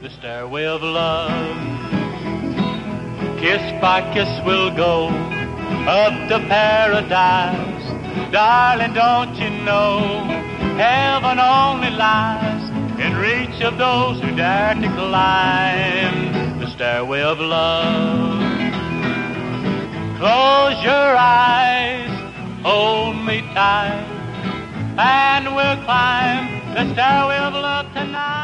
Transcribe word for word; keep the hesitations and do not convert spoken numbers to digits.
the stairway of love. Kiss by kiss we'll go up to paradise. Darling, don't you know heaven only lies in reach of those who dare to climb the stairway of love. Close your eyes, hold me tight, and we'll climb the stairway of love tonight.